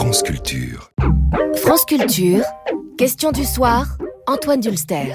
France Culture. France Culture, question du soir, Antoine Dulster.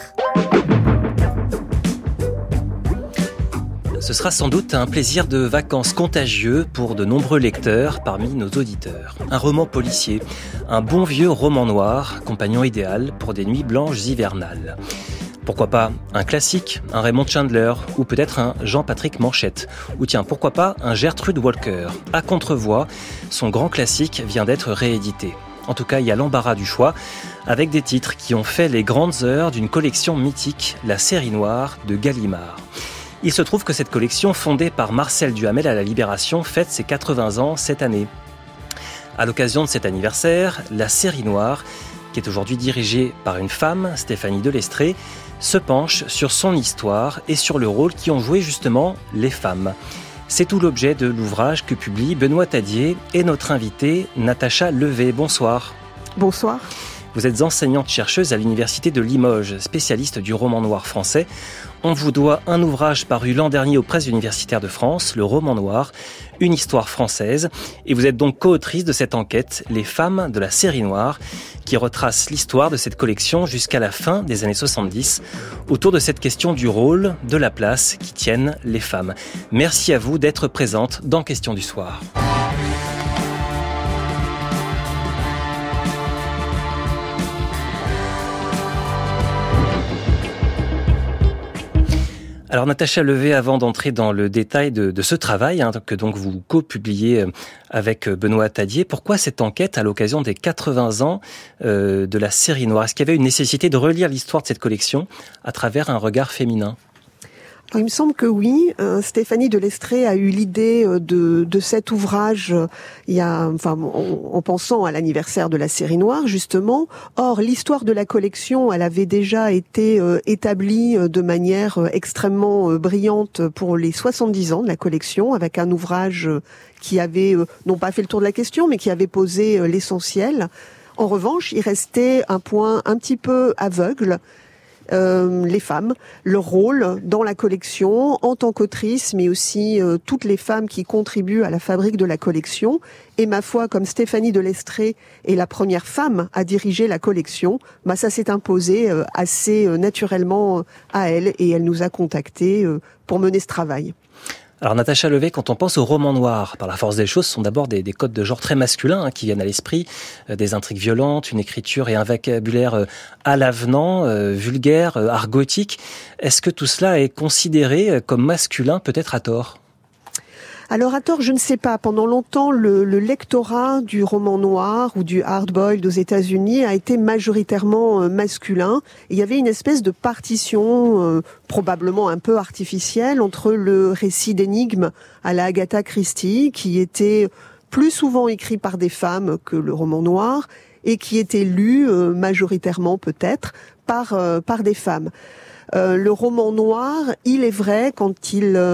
Ce sera sans doute un plaisir de vacances contagieux pour de nombreux lecteurs parmi nos auditeurs. Un roman policier, un bon vieux roman noir, compagnon idéal pour des nuits blanches hivernales. Pourquoi pas un classique, un Raymond Chandler, ou peut-être un Jean-Patrick Manchette. Ou tiens, pourquoi pas un Gertrude Walker. À Contrevoix, son grand classique vient d'être réédité. En tout cas, il y a l'embarras du choix, avec des titres qui ont fait les grandes heures d'une collection mythique, la série noire de Gallimard. Il se trouve que cette collection, fondée par Marcel Duhamel à la Libération, fête ses 80 ans cette année. À l'occasion de cet anniversaire, la série noire, qui est aujourd'hui dirigée par une femme, Stéphanie Delestré, se penche sur son histoire et sur le rôle qu'y ont joué justement les femmes. C'est tout l'objet de l'ouvrage que publie Benoît Tadier et notre invitée Natacha Levé. Bonsoir. Bonsoir. Vous êtes enseignante-chercheuse à l'Université de Limoges, spécialiste du roman noir français. On vous doit un ouvrage paru l'an dernier aux Presses universitaires de France, Le roman noir, une histoire française. Et vous êtes donc co-autrice de cette enquête, Les femmes de la série noire, qui retrace l'histoire de cette collection jusqu'à la fin des années 70, autour de cette question du rôle, de la place qui tiennent les femmes. Merci à vous d'être présente dans Question du soir. Alors Natacha Levé, avant d'entrer dans le détail de ce travail, que donc vous co-publiez avec Benoît Tadier, pourquoi cette enquête à l'occasion des 80 ans de la série noire? Est-ce qu'il y avait une nécessité de relire l'histoire de cette collection à travers un regard féminin? Alors, il me semble que oui. Stéphanie Delestré a eu l'idée de cet ouvrage en pensant à l'anniversaire de la série noire, justement. Or, l'histoire de la collection, elle avait déjà été établie de manière extrêmement brillante pour les 70 ans de la collection, avec un ouvrage qui avait non pas fait le tour de la question, mais qui avait posé l'essentiel. En revanche, il restait un point un petit peu aveugle. Les femmes, leur rôle dans la collection en tant qu'autrice, mais aussi toutes les femmes qui contribuent à la fabrique de la collection. Et ma foi, comme Stéphanie Delestré est la première femme à diriger la collection, ça s'est imposé assez naturellement à elle, et elle nous a contactés pour mener ce travail. Alors Natacha Levé, quand on pense au roman noir, par la force des choses, ce sont d'abord des codes de genre très masculins qui viennent à l'esprit, des intrigues violentes, une écriture et un vocabulaire à l'avenant, vulgaire, argotique. Est-ce que tout cela est considéré comme masculin, peut-être à tort ? Alors à tort, je ne sais pas. Pendant longtemps, le lectorat du roman noir ou du hard-boiled aux États-Unis a été majoritairement masculin. Il y avait une espèce de partition probablement un peu artificielle entre le récit d'énigmes à la Agatha Christie, qui était plus souvent écrit par des femmes que le roman noir, et qui était lu majoritairement peut-être par des femmes. Le roman noir, il est vrai, quand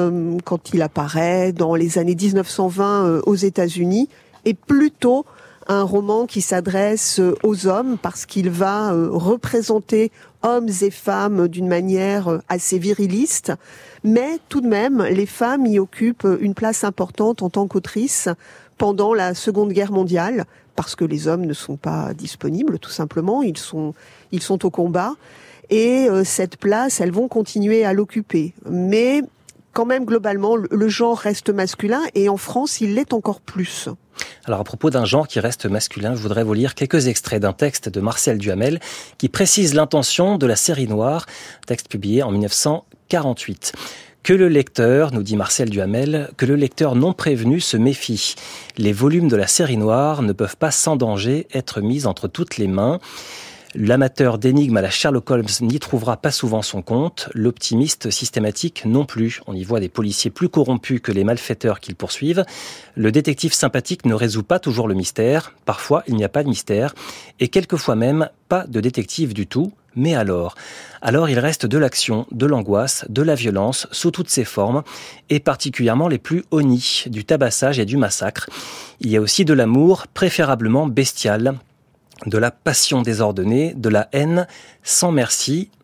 il apparaît dans les années 1920 aux États-Unis, est plutôt un roman qui s'adresse aux hommes parce qu'il va représenter hommes et femmes d'une manière assez viriliste. Mais tout de même, les femmes y occupent une place importante en tant qu'autrices pendant la Seconde Guerre mondiale, parce que les hommes ne sont pas disponibles, tout simplement, ils sont au combat. Et cette place, elles vont continuer à l'occuper. Mais quand même, globalement, le genre reste masculin, et en France, il l'est encore plus. Alors à propos d'un genre qui reste masculin, je voudrais vous lire quelques extraits d'un texte de Marcel Duhamel qui précise l'intention de la série noire, texte publié en 1948. Que le lecteur, nous dit Marcel Duhamel, que le lecteur non prévenu se méfie. Les volumes de la série noire ne peuvent pas sans danger être mis entre toutes les mains. L'amateur d'énigmes à la Sherlock Holmes n'y trouvera pas souvent son compte, l'optimiste systématique non plus. On y voit des policiers plus corrompus que les malfaiteurs qu'ils poursuivent. Le détective sympathique ne résout pas toujours le mystère. Parfois, il n'y a pas de mystère. Et quelquefois même, pas de détective du tout. Mais alors il reste de l'action, de l'angoisse, de la violence, sous toutes ses formes, et particulièrement les plus honnies, du tabassage et du massacre. Il y a aussi de l'amour, préférablement bestial, de la passion désordonnée, de la haine sans merci,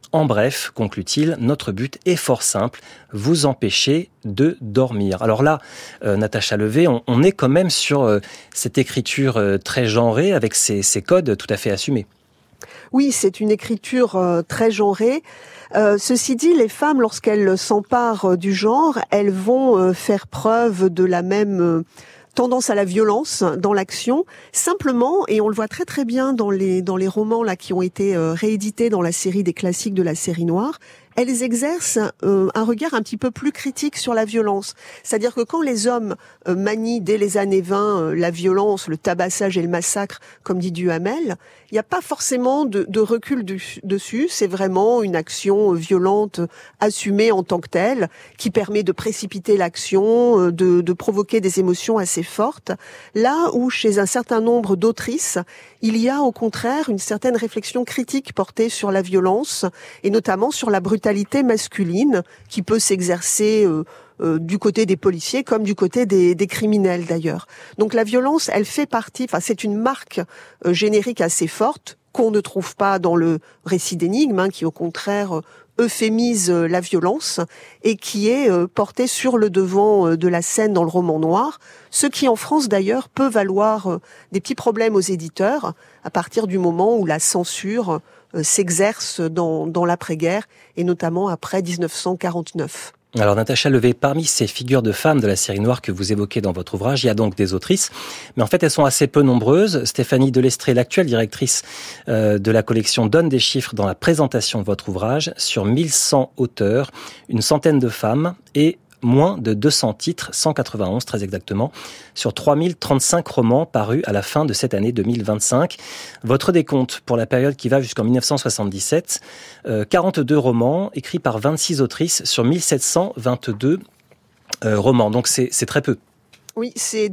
En bref, conclut-il, notre but est fort simple, vous empêcher de dormir. Alors là, Natacha Levé, on est quand même sur cette écriture très genrée, avec ces codes tout à fait assumés. Oui, c'est une écriture très genrée. Ceci dit, les femmes, lorsqu'elles s'emparent du genre, elles vont faire preuve de la même tendance à la violence dans l'action, simplement, et on le voit très très bien dans les romans là qui ont été réédités dans la série des classiques de la série noire, elles exercent un regard un petit peu plus critique sur la violence. C'est-à-dire que quand les hommes manient dès les années 20 la violence, le tabassage et le massacre, comme dit Duhamel, il n'y a pas forcément de recul dessus. C'est vraiment une action violente assumée en tant que telle, qui permet de précipiter l'action, de provoquer des émotions assez fortes. Là où chez un certain nombre d'autrices, il y a au contraire une certaine réflexion critique portée sur la violence, et notamment sur la brutalité masculine qui peut s'exercer du côté des policiers comme du côté des criminels d'ailleurs. Donc la violence, elle fait partie, c'est une marque générique assez forte qu'on ne trouve pas dans le récit d'énigmes, qui au contraire euphémise la violence et qui est portée sur le devant de la scène dans le roman noir, ce qui en France d'ailleurs peut valoir des petits problèmes aux éditeurs à partir du moment où la censure s'exerce dans l'après-guerre et notamment après 1949. Alors Natacha Levé, parmi ces figures de femmes de la série noire que vous évoquez dans votre ouvrage, il y a donc des autrices, mais en fait elles sont assez peu nombreuses. Stéphanie Delestré, l'actuelle directrice de la collection, donne des chiffres dans la présentation de votre ouvrage. Sur 1100 auteurs, une centaine de femmes et moins de 200 titres, 191 très exactement, sur 3035 romans parus à la fin de cette année 2025. Votre décompte pour la période qui va jusqu'en 1977, 42 romans écrits par 26 autrices sur 1722 romans, donc c'est très peu. Oui, c'est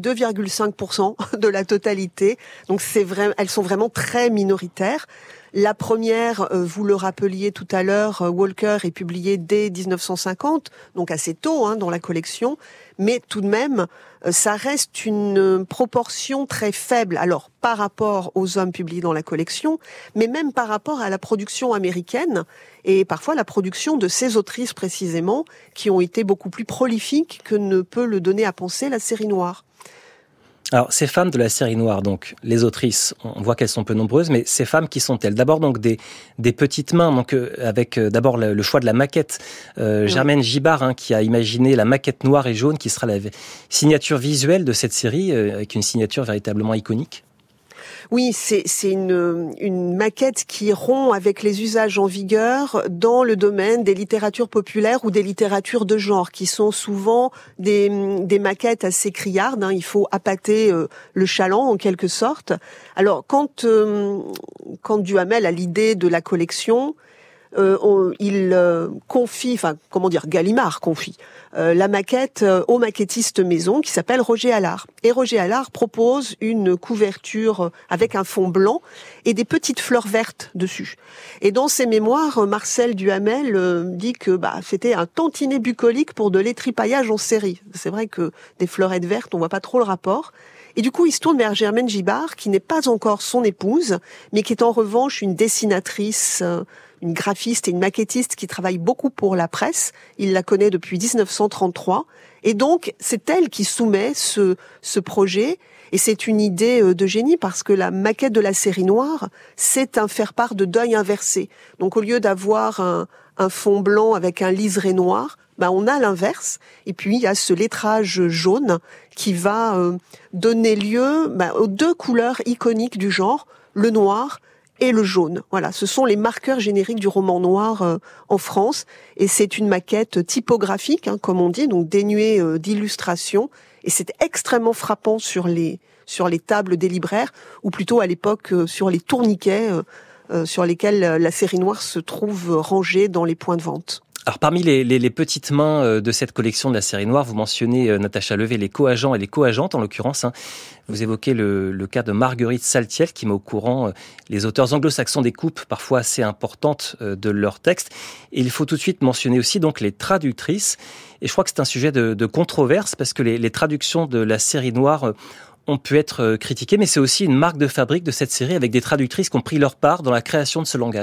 2,5% de la totalité, donc elles sont vraiment très minoritaires. La première, vous le rappeliez tout à l'heure, Walker est publiée dès 1950, donc assez tôt dans la collection, mais tout de même, ça reste une proportion très faible. Alors, par rapport aux hommes publiés dans la collection, mais même par rapport à la production américaine, et parfois la production de ces autrices précisément, qui ont été beaucoup plus prolifiques que ne peut le donner à penser la série noire. Alors, ces femmes de la série noire, donc les autrices, on voit qu'elles sont peu nombreuses, mais ces femmes, qui sont-elles ? D'abord, donc des petites mains, donc avec d'abord le choix de la maquette. Germaine Gibard, qui a imaginé la maquette noire et jaune, qui sera la signature visuelle de cette série, avec une signature véritablement iconique. Oui, c'est une maquette qui rompt avec les usages en vigueur dans le domaine des littératures populaires ou des littératures de genre, qui sont souvent des maquettes assez criardes. Il faut appâter le chaland en quelque sorte. Alors quand Duhamel a l'idée de la collection, Gallimard confie la maquette au maquettiste maison qui s'appelle Roger Allard. Et Roger Allard propose une couverture avec un fond blanc et des petites fleurs vertes dessus. Et dans ses mémoires, Marcel Duhamel dit que c'était un tantinet bucolique pour de l'étripaillage en série. C'est vrai que des fleurettes vertes, on voit pas trop le rapport. Et du coup, il se tourne vers Germaine Gibard, qui n'est pas encore son épouse, mais qui est en revanche une dessinatrice, une graphiste et une maquettiste qui travaille beaucoup pour la presse. Il la connaît depuis 1933. Et donc, c'est elle qui soumet ce projet. Et c'est une idée de génie parce que la maquette de la série noire, c'est un faire-part de deuil inversé. Donc, au lieu d'avoir un fond blanc avec un liseré noir, on a l'inverse. Et puis, il y a ce lettrage jaune qui va donner lieu aux deux couleurs iconiques du genre, le noir et le jaune. Voilà, ce sont les marqueurs génériques du roman noir en France. Et c'est une maquette typographique, comme on dit, donc dénuée d'illustration. Et c'est extrêmement frappant sur les tables des libraires, ou plutôt à l'époque sur les tourniquets sur lesquels la série noire se trouve rangée dans les points de vente. Alors parmi les petites mains de cette collection de la série noire, vous mentionnez, Natacha Levé, les co-agents et les co-agentes en l'occurrence. Vous évoquez le cas de Marguerite Saltiel qui met au courant les auteurs anglo-saxons des coupes parfois assez importantes de leurs textes. Et il faut tout de suite mentionner aussi donc les traductrices. Et je crois que c'est un sujet de controverse parce que les traductions de la série noire ont pu être critiquées, mais c'est aussi une marque de fabrique de cette série avec des traductrices qui ont pris leur part dans la création de ce langage.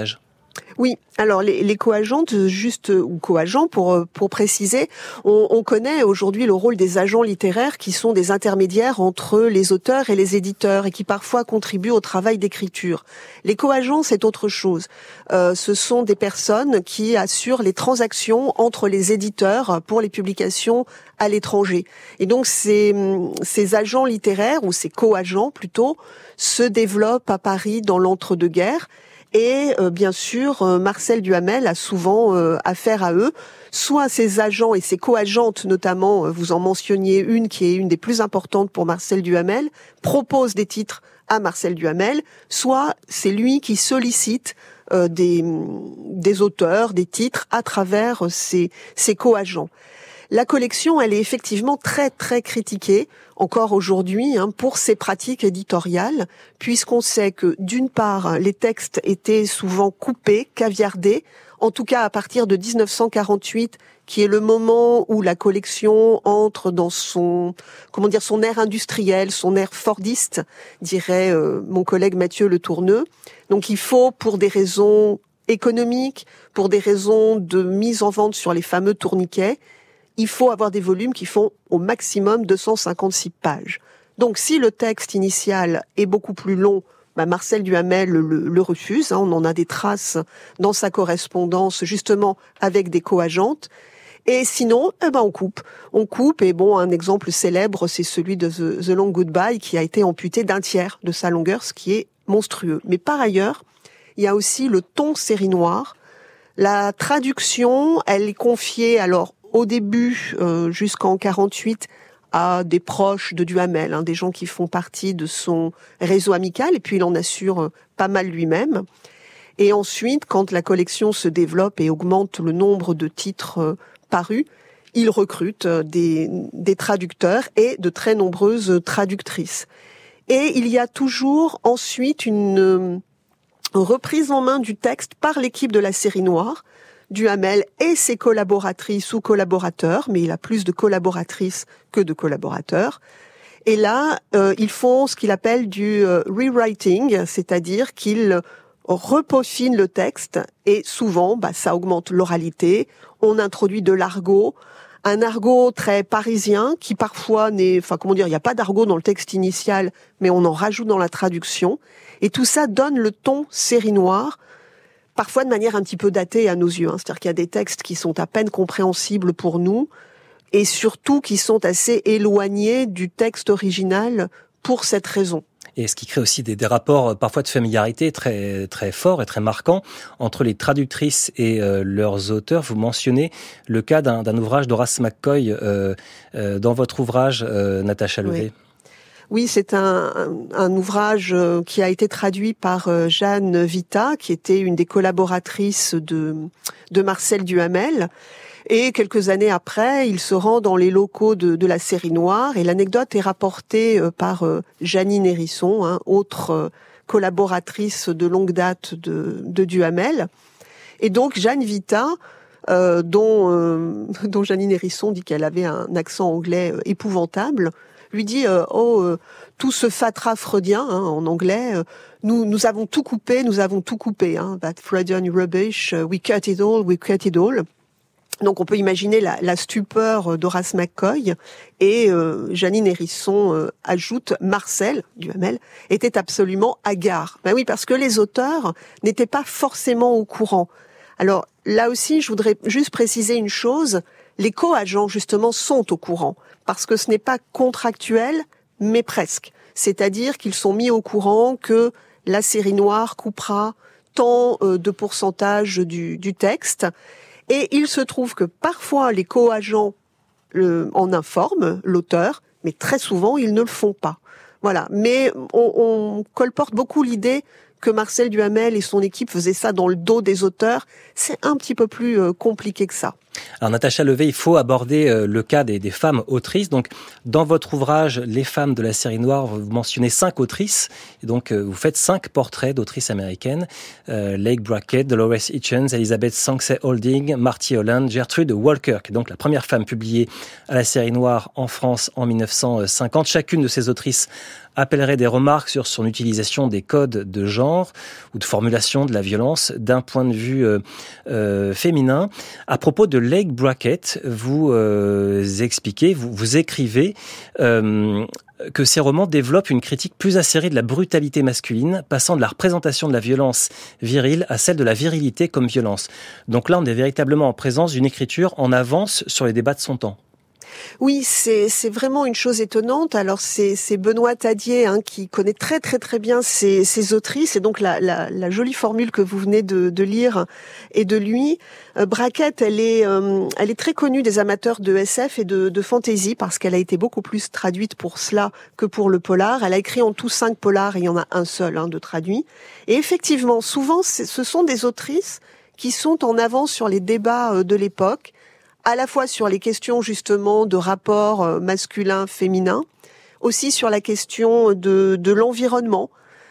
Oui, alors les coagentes, ou coagents pour préciser, on connaît aujourd'hui le rôle des agents littéraires qui sont des intermédiaires entre les auteurs et les éditeurs et qui parfois contribuent au travail d'écriture. Les coagents, c'est autre chose. Ce sont des personnes qui assurent les transactions entre les éditeurs pour les publications à l'étranger. Et donc ces agents littéraires, ou ces coagents plutôt, se développent à Paris dans l'entre-deux-guerres. Et bien sûr, Marcel Duhamel a souvent affaire à eux, soit ses agents et ses coagentes notamment, vous en mentionniez une qui est une des plus importantes pour Marcel Duhamel, propose des titres à Marcel Duhamel, soit c'est lui qui sollicite des auteurs, des titres à travers ses coagents. La collection, elle est effectivement très très critiquée encore aujourd'hui pour ses pratiques éditoriales, puisqu'on sait que d'une part, les textes étaient souvent coupés, caviardés, en tout cas à partir de 1948, qui est le moment où la collection entre dans son ère industrielle, son ère fordiste, dirait mon collègue Mathieu Le Tourneux. Donc il faut, pour des raisons économiques, pour des raisons de mise en vente sur les fameux tourniquets, il faut avoir des volumes qui font au maximum 256 pages. Donc si le texte initial est beaucoup plus long, Marcel Duhamel le refuse. On en a des traces dans sa correspondance justement avec des coagentes. Et sinon, on coupe. On coupe, et un exemple célèbre, c'est celui de The Long Goodbye, qui a été amputé d'un tiers de sa longueur, ce qui est monstrueux. Mais par ailleurs, il y a aussi le ton série noire. La traduction, elle est confiée, au début, jusqu'en 48, à des proches de Duhamel, des gens qui font partie de son réseau amical, et puis il en assure pas mal lui-même. Et ensuite, quand la collection se développe et augmente le nombre de titres parus, il recrute des traducteurs et de très nombreuses traductrices. Et il y a toujours ensuite une reprise en main du texte par l'équipe de la série noire, Duhamel et ses collaboratrices ou collaborateurs, mais il a plus de collaboratrices que de collaborateurs. Et là, ils font ce qu'il appelle du rewriting, c'est-à-dire qu'ils repeaufinent le texte et souvent, ça augmente l'oralité. On introduit de l'argot, un argot très parisien qui parfois il n'y a pas d'argot dans le texte initial, mais on en rajoute dans la traduction. Et tout ça donne le ton série noire, parfois de manière un petit peu datée à nos yeux. C'est-à-dire qu'il y a des textes qui sont à peine compréhensibles pour nous et surtout qui sont assez éloignés du texte original pour cette raison. Et ce qui crée aussi des rapports parfois de familiarité très très forts et très marquants entre les traductrices et leurs auteurs. Vous mentionnez le cas d'un ouvrage d'Horace McCoy dans votre ouvrage, Natacha Levé. Oui, c'est un ouvrage qui a été traduit par Jeanne Vita, qui était une des collaboratrices de Marcel Duhamel. Et quelques années après, il se rend dans les locaux de la série noire. Et l'anecdote est rapportée par Janine Hérisson, autre collaboratrice de longue date de Duhamel. Et donc Jeanne Vita, dont Janine Hérisson dit qu'elle avait un accent anglais épouvantable, lui dit tout ce fatras freudien en anglais, nous avons tout coupé, that Freudian rubbish, we cut it all. Donc on peut imaginer la stupeur d'Horace McCoy, et Janine Hérisson ajoute Marcel Duhamel était absolument hagard. Oui, parce que les auteurs n'étaient pas forcément au courant. Alors là aussi, je voudrais juste préciser une chose, les co-agents justement sont au courant, parce que ce n'est pas contractuel, mais presque. C'est-à-dire qu'ils sont mis au courant que la série noire coupera tant de pourcentage du texte. Et il se trouve que parfois les co-agents en informent l'auteur, mais très souvent ils ne le font pas. Voilà. Mais on colporte beaucoup l'idée que Marcel Duhamel et son équipe faisaient ça dans le dos des auteurs. C'est un petit peu plus compliqué que ça. Alors Natacha Levé, il faut aborder le cas des femmes autrices. Donc dans votre ouvrage Les femmes de la série noire, vous mentionnez 5 autrices. Et donc vous faites 5 portraits d'autrices américaines. Lake Brackett, Dolores Hitchens, Elizabeth Sangsay Holding, Marty Holland, Gertrude Walker, qui est donc la première femme publiée à la série noire en France en 1950. Chacune de ces autrices appellerait des remarques sur son utilisation des codes de genre ou de formulation de la violence d'un point de vue féminin. À propos de Leigh Brackett, vous expliquez, vous écrivez que ces romans développent une critique plus acérée de la brutalité masculine, passant de la représentation de la violence virile à celle de la virilité comme violence. Donc là, on est véritablement en présence d'une écriture en avance sur les débats de son temps. Oui, c'est vraiment une chose étonnante. Alors c'est Benoît Tadier qui connaît très très très bien ces autrices, et donc la jolie formule que vous venez de lire est de lui. Brackett, elle est très connue des amateurs de SF et de fantasy parce qu'elle a été beaucoup plus traduite pour cela que pour le polar. Elle a écrit en tout 5 polars et il y en a un seul de traduit. Et effectivement, souvent ce sont des autrices qui sont en avance sur les débats de l'époque, à la fois sur les questions justement de rapport masculin-féminin, aussi sur la question de l'environnement.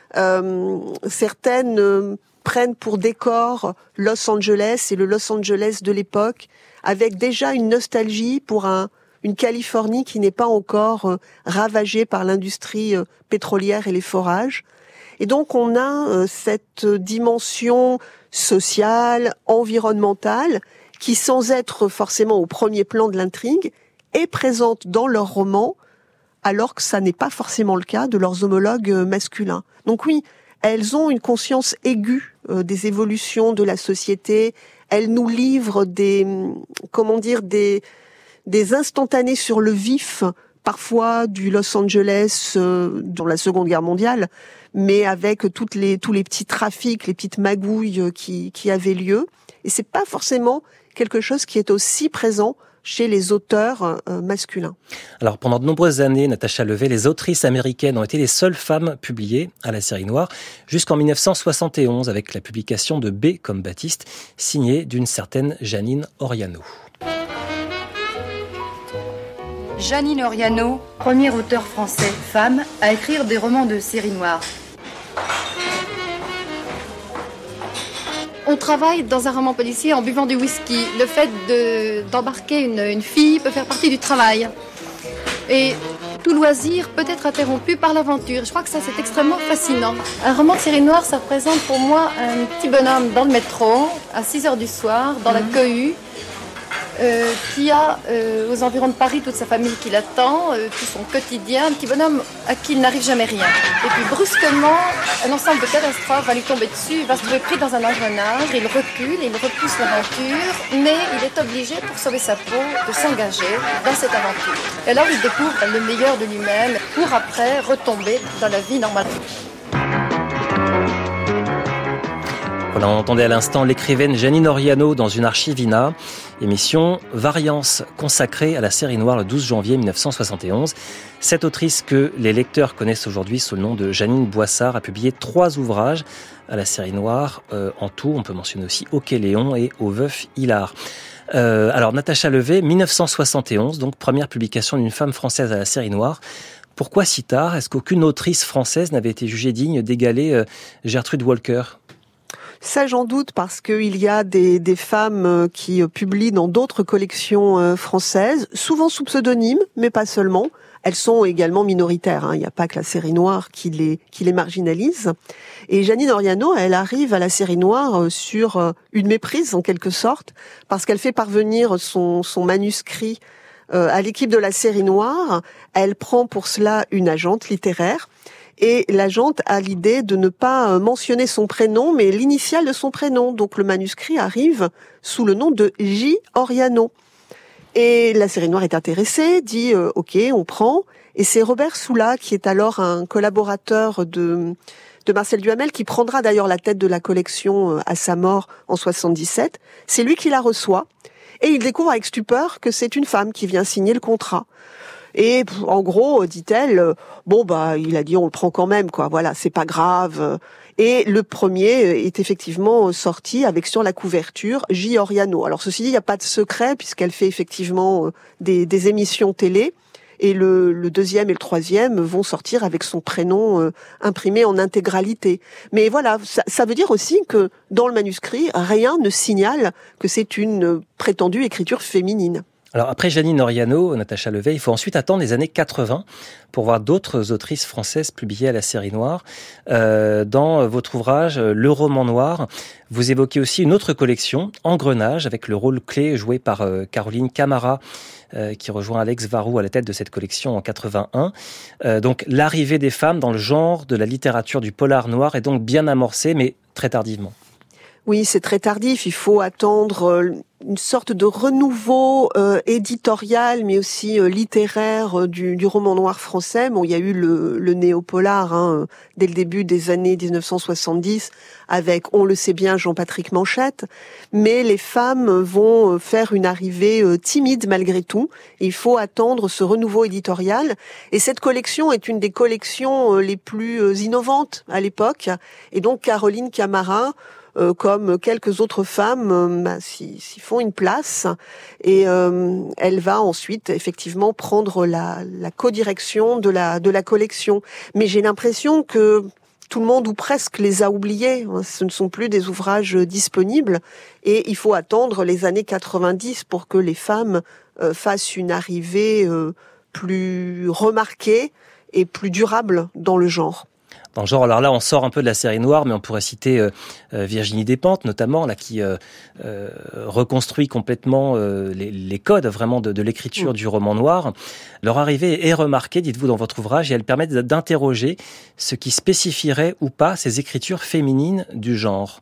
Certaines prennent pour décor Los Angeles et le Los Angeles de l'époque, avec déjà une nostalgie pour une Californie qui n'est pas encore ravagée par l'industrie pétrolière et les forages. Et donc on a cette dimension sociale, environnementale, qui, sans être forcément au premier plan de l'intrigue, est présente dans leurs romans, alors que ça n'est pas forcément le cas de leurs homologues masculins. Donc oui, elles ont une conscience aiguë des évolutions de la société. Elles nous livrent des instantanés sur le vif, parfois du Los Angeles dans la Seconde Guerre mondiale, mais avec tous les petits trafics, les petites magouilles qui avaient lieu. Et c'est pas forcément quelque chose qui est aussi présent chez les auteurs masculins. Alors pendant de nombreuses années, Natacha Levet, les autrices américaines ont été les seules femmes publiées à la série noire, jusqu'en 1971 avec la publication de B comme Baptiste, signée d'une certaine Janine Oriano. Janine Oriano, premier auteur français femme à écrire des romans de série noire. On travaille dans un roman policier en buvant du whisky. Le fait d'embarquer une fille peut faire partie du travail. Et tout loisir peut être interrompu par l'aventure. Je crois que ça, c'est extrêmement fascinant. Un roman de série noire, ça représente pour moi un petit bonhomme dans le métro, à 6h du soir, dans la cohue, qui a aux environs de Paris toute sa famille qui l'attend, tout son quotidien, un petit bonhomme à qui il n'arrive jamais rien. Et puis brusquement, un ensemble de catastrophes va lui tomber dessus, il va se trouver pris dans un engrenage, il recule, il repousse l'aventure, mais il est obligé, pour sauver sa peau, de s'engager dans cette aventure. Et alors il découvre le meilleur de lui-même pour après retomber dans la vie normale. Voilà, on entendait à l'instant l'écrivaine Janine Oriano dans une archivina, émission Variance consacrée à la série noire le 12 janvier 1971. Cette autrice que les lecteurs connaissent aujourd'hui sous le nom de Janine Boissard a publié 3 ouvrages à la série noire. En tout, on peut mentionner aussi Ok Léon et Au Veuf Hilar. Alors Natacha Levet, 1971, donc première publication d'une femme française à la série noire. Pourquoi si tard ? Est-ce qu'aucune autrice française n'avait été jugée digne d'égaler Gertrude Walker ? Ça, j'en doute, parce qu'il y a des femmes qui publient dans d'autres collections françaises, souvent sous pseudonyme, mais pas seulement. Elles sont également minoritaires. Il n'y a pas que la série noire qui les marginalise. Et Janine Oriano, elle arrive à la série noire sur une méprise, en quelque sorte, parce qu'elle fait parvenir son manuscrit à l'équipe de la série noire. Elle prend pour cela une agente littéraire. Et l'agente a l'idée de ne pas mentionner son prénom, mais l'initiale de son prénom. Donc le manuscrit arrive sous le nom de J. Oriano. Et la série noire est intéressée, dit OK, on prend. Et c'est Robert Soula, qui est alors un collaborateur de Marcel Duhamel, qui prendra d'ailleurs la tête de la collection à sa mort en 77. C'est lui qui la reçoit. Et il découvre avec stupeur que c'est une femme qui vient signer le contrat. Et en gros, dit-elle, il a dit on le prend quand même, quoi. Voilà, c'est pas grave. Et le premier est effectivement sorti avec sur la couverture J. Oriano. Alors ceci dit, il n'y a pas de secret puisqu'elle fait effectivement des émissions télé. Et le deuxième et le troisième vont sortir avec son prénom imprimé en intégralité. Mais voilà, ça veut dire aussi que dans le manuscrit, rien ne signale que c'est une prétendue écriture féminine. Alors après Janine Oriano, Natacha Levet, il faut ensuite attendre les années 80 pour voir d'autres autrices françaises publiées à la série noire. Dans votre ouvrage Le roman noir, vous évoquez aussi une autre collection, Engrenage, avec le rôle clé joué par Caroline Camara, qui rejoint Alex Varou à la tête de cette collection en 81. Donc l'arrivée des femmes dans le genre de la littérature du polar noir est donc bien amorcée, mais très tardivement. Oui, c'est très tardif. Il faut attendre une sorte de renouveau éditorial, mais aussi littéraire du roman noir français. Bon, il y a eu le néopolar dès le début des années 1970, avec, on le sait bien, Jean-Patrick Manchette. Mais les femmes vont faire une arrivée timide malgré tout. Il faut attendre ce renouveau éditorial. Et cette collection est une des collections les plus innovantes à l'époque. Et donc, Caroline Camara, comme quelques autres femmes, s'y font une place, et elle va ensuite effectivement prendre la codirection de la collection. Mais j'ai l'impression que tout le monde ou presque les a oubliés. Ce ne sont plus des ouvrages disponibles, et il faut attendre les années 90 pour que les femmes fassent une arrivée plus remarquée et plus durable dans le genre. Dans le genre, alors là, on sort un peu de la série noire, mais on pourrait citer Virginie Despentes, notamment, là, qui reconstruit complètement les codes vraiment de l'écriture du roman noir. Leur arrivée est remarquée, dites-vous dans votre ouvrage, et elle permet d'interroger ce qui spécifierait ou pas ces écritures féminines du genre.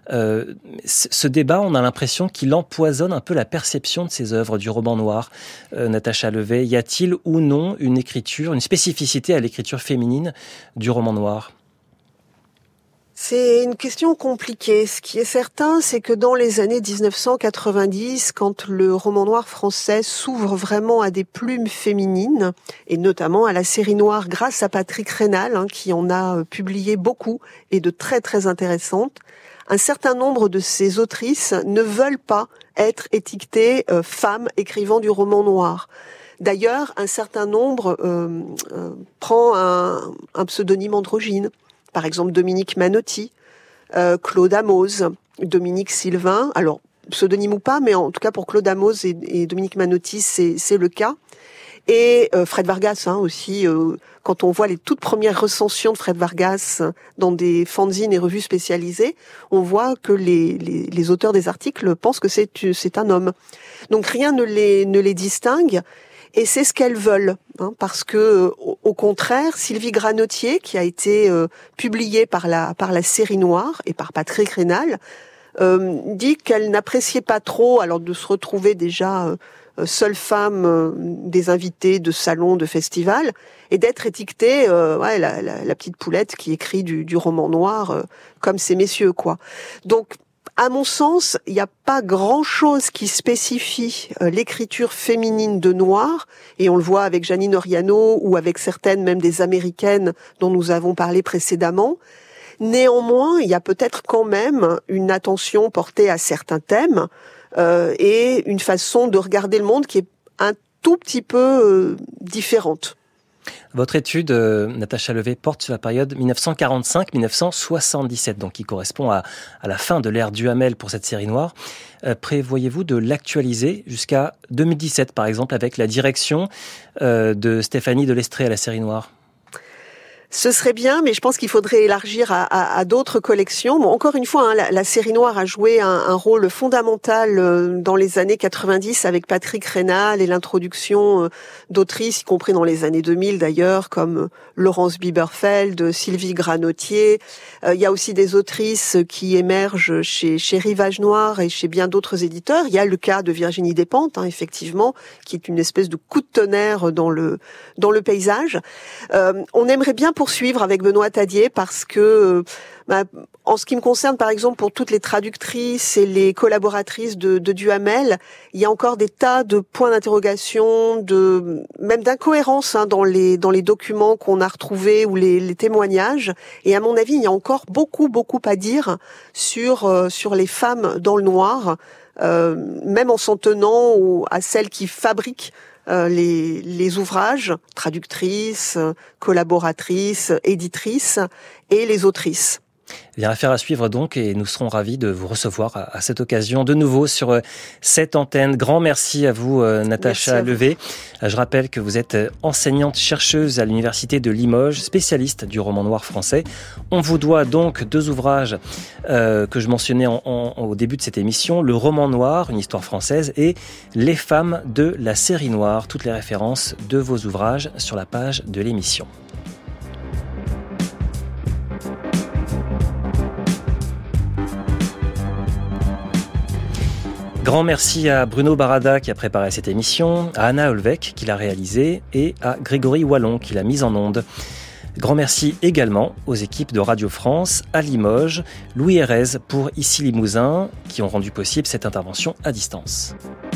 Ce débat, on a l'impression qu'il empoisonne un peu la perception de ces œuvres du roman noir. Natacha Levet, y a-t-il ou non une écriture, une spécificité à l'écriture féminine du roman noir ? C'est une question compliquée. Ce qui est certain, c'est que dans les années 1990, quand le roman noir français s'ouvre vraiment à des plumes féminines, et notamment à la série noire grâce à Patrick Raynal, qui en a publié beaucoup et de très très intéressantes, un certain nombre de ces autrices ne veulent pas être étiquetées femmes écrivant du roman noir. D'ailleurs, un certain nombre prend un pseudonyme androgyne. Par exemple, Dominique Manotti, Claude Amoz, Dominique Sylvain. Alors, pseudonyme ou pas, mais en tout cas pour Claude Amoz et Dominique Manotti, c'est le cas. Et Fred Vargas aussi, quand on voit les toutes premières recensions de Fred Vargas dans des fanzines et revues spécialisées, on voit que les auteurs des articles pensent que c'est un homme. Donc rien ne les distingue, et c'est ce qu'elles veulent, parce que au contraire, Sylvie Granotier, qui a été publiée par la série noire et par Patrick Raynal, dit qu'elle n'appréciait pas trop, alors de se retrouver déjà seule femme des invités de salons, de festivals, et d'être étiquetée la petite poulette qui écrit du roman noir comme ces messieurs, quoi. Donc, à mon sens, il n'y a pas grand-chose qui spécifie l'écriture féminine de noir, et on le voit avec Janine Oriano ou avec certaines même des américaines dont nous avons parlé précédemment. Néanmoins, il y a peut-être quand même une attention portée à certains thèmes, et une façon de regarder le monde qui est un tout petit peu différente. Votre étude, Natacha Levet, porte sur la période 1945-1977, donc qui correspond à la fin de l'ère Duhamel pour cette série noire. Prévoyez-vous de l'actualiser jusqu'à 2017, par exemple, avec la direction de Stéphanie Delestrée à la série noire ? Ce serait bien, mais je pense qu'il faudrait élargir à d'autres collections. Bon, encore une fois, la série noire a joué un rôle fondamental dans les années 90 avec Patrick Raynal et l'introduction d'autrices, y compris dans les années 2000 d'ailleurs, comme Laurence Bieberfeld, Sylvie Granotier. Il y a aussi des autrices qui émergent chez Rivage Noir et chez bien d'autres éditeurs. Il y a le cas de Virginie Despentes, effectivement, qui est une espèce de coup de tonnerre dans le paysage. On aimerait bien poursuivre avec Benoît Tadier parce que, en ce qui me concerne, par exemple, pour toutes les traductrices et les collaboratrices de Duhamel, il y a encore des tas de points d'interrogation, même d'incohérence dans les documents qu'on a retrouvés ou les témoignages. Et à mon avis, il y a encore beaucoup à dire sur les femmes dans le noir, même en s'en tenant à celles qui fabriquent les ouvrages, traductrices, collaboratrices, éditrices, et les autrices. Bien, affaire à suivre donc, et nous serons ravis de vous recevoir à cette occasion de nouveau sur cette antenne. Grand merci à vous, Natacha Levé. Je rappelle que vous êtes enseignante-chercheuse à l'Université de Limoges, spécialiste du roman noir français. On vous doit donc 2 ouvrages que je mentionnais au début de cette émission, Le roman noir, une histoire française, et Les femmes de la série noire. Toutes les références de vos ouvrages sur la page de l'émission. Grand merci à Bruno Barada qui a préparé cette émission, à Anna Olvec qui l'a réalisée et à Grégory Wallon qui l'a mise en onde. Grand merci également aux équipes de Radio France à Limoges, Louis Hérez pour Ici Limousin qui ont rendu possible cette intervention à distance.